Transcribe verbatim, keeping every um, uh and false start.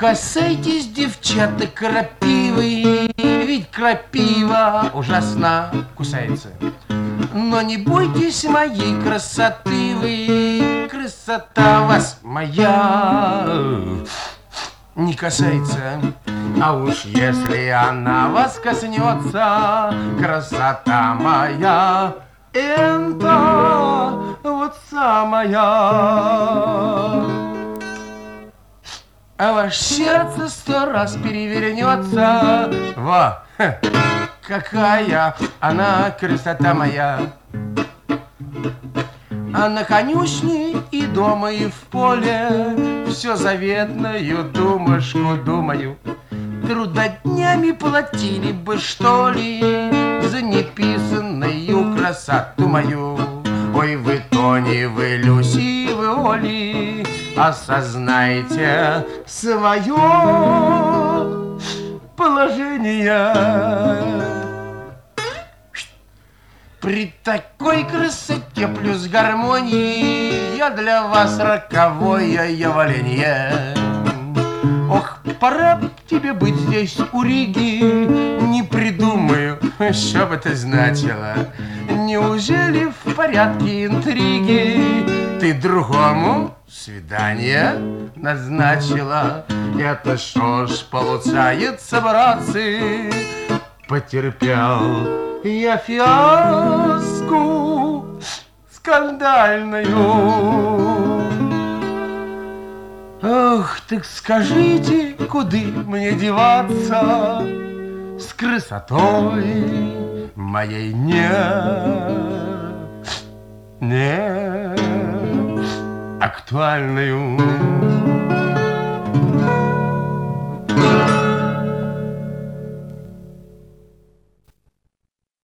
касайтесь, девчата, крапивы, ведь крапива ужасно кусается. Но не бойтесь моей красоты вы, красота вас моя не касается. А уж если она вас коснется, красота моя, это вот самая. А ваше сердце сто раз перевернется. Во, ха, какая она красота моя. А на конюшне и дома, и в поле все заветную думашку думаю. Трудоднями платили бы, что ли, за неписанную красоту мою. Ой, вы, Тони, вы, Люси, вы, Оли, осознайте свое положение. При такой красоте плюс гармонии я для вас роковое явление. Ох, пора б тебе быть здесь у Риги, не придумаю, что бы это значило. Неужели в порядке интриги ты другому свидание назначила? Это что ж получается, братцы, потерпел я фиаско скандальную. Ох, так скажите, куда мне деваться с красотой моей не, не актуальную?